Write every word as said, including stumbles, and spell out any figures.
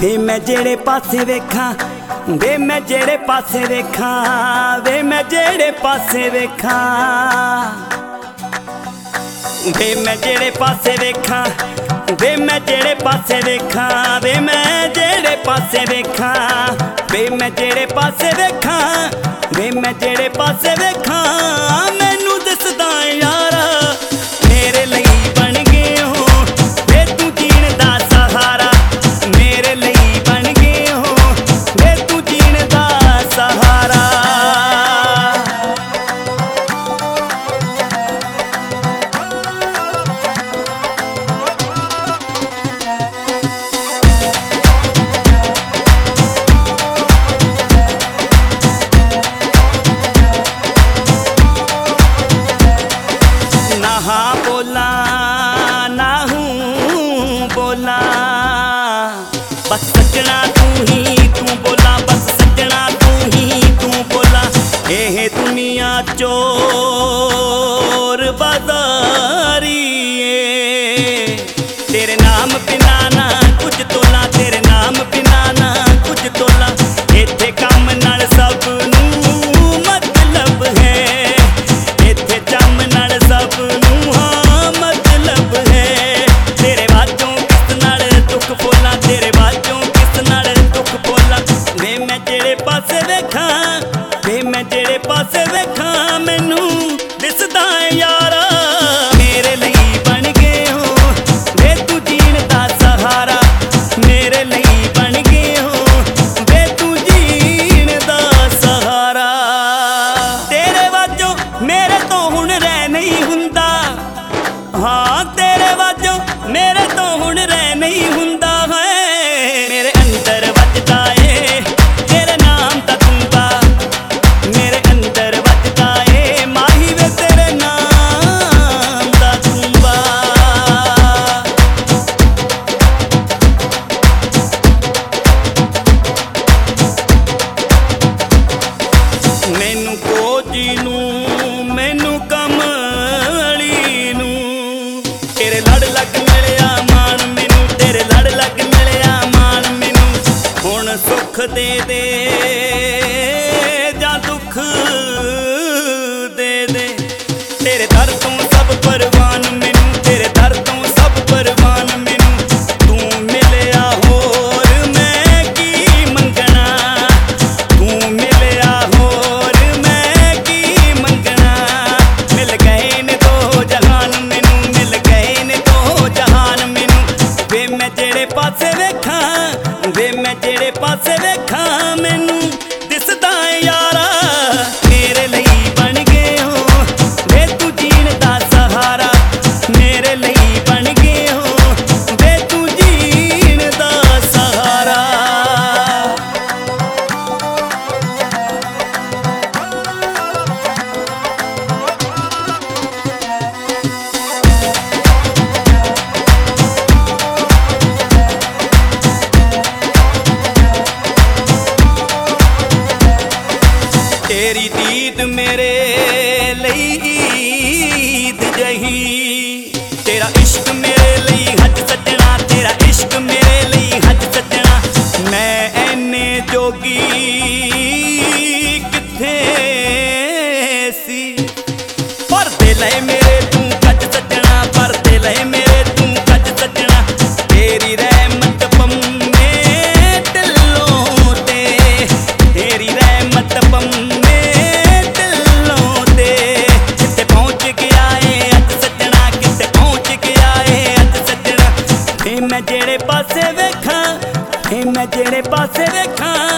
वे मैं जेड़े पासे वेखां वे मैं जेड़े पासे वेखां वे मैं जेड़े पासे वेखां वे मैं जेड़े पासे वेखां वे मैं जेड़े पासे वेखां वे मैं जेड़े पासे वेखां वे मैं जेड़े पासे वेखां वे मैं जेड़े पासे वेखां मैनू दसदा यारा मेरे लई बन गए हो वे तू जीण दा सहारा मेरे लई बन गए हो वे तू जीण दा सहारा ना बोला ना हूँ बोला बस सजना तू ही तू बोला बस सजना तू ही तू बोला ये दुनिया चोर बाजारी है तेरे नाम बिना ना कुछ तोला तेरे नाम बिना ना कुछ तोला इत्थे काम नाल सब नू मतलब है इत्थे चम नाल सब नू हाँ मतलब है तेरे बाजों किस नाल दुख बोला तेरे बाजों किस नाल दुख बोला वे मैं जेड़े पासे वेखां वे मैं जेड़े पासे वेखां मैनू दिसदा यारा मेरे लई बन गए हो वे तू जीण दा सहारा मेरे लई बन गए हो वे तू जीण दा सहारा तेरे वाजों मेरे तो हुण रह नहीं हुंदा हाँ तेरे वाजों मेरे तो हुण रह नहीं हुंदा है मेरे अंदर वजदा ए तेरे नाम दा तूंबा मेरे अंदर वजदा ए माही वे तेरे नाम दा तूंबा मैनू कोजी नू मैनू कमली नू तेरे लड़ लग मिलिया मान मैनू तेरे लड़ लग मिलिया मान मैनू हुण सुख दे दे जां दुख दे दे तेरे दर तों सब परवान मैनू तेरे दर तों सब परवान मैनू तू मिलिया होर मैं की मंगना तू मिलिया होर मैं की मंगना मिल गए ने दो जहान मैनू मिल गए ने दो जहान मैनू वे मैं जेड़े पासे वेखां वे मैं जेड़े पासे वेखां मैनू दिसदा यारा मेरे लई बन गए हो वे तू जीण दा सहारा मेरे लई बन गए हो वे तू जीण दा सहारा तेरी दीद मेरे लई ईद जही तेरा इश्क मेरे लई हज सजना तेरा इश्क मेरे लई हज सजना मैं ऐने जोगी किथे सी परदे लए मेरे तू कज सजना परदे लए मेरे तू कज सजना तेरी रहमत पम्मे दिलों ते तेरी रहमत पम्मे मैं जेड़े पासे वेखां मैं जेड़े पासे वेखां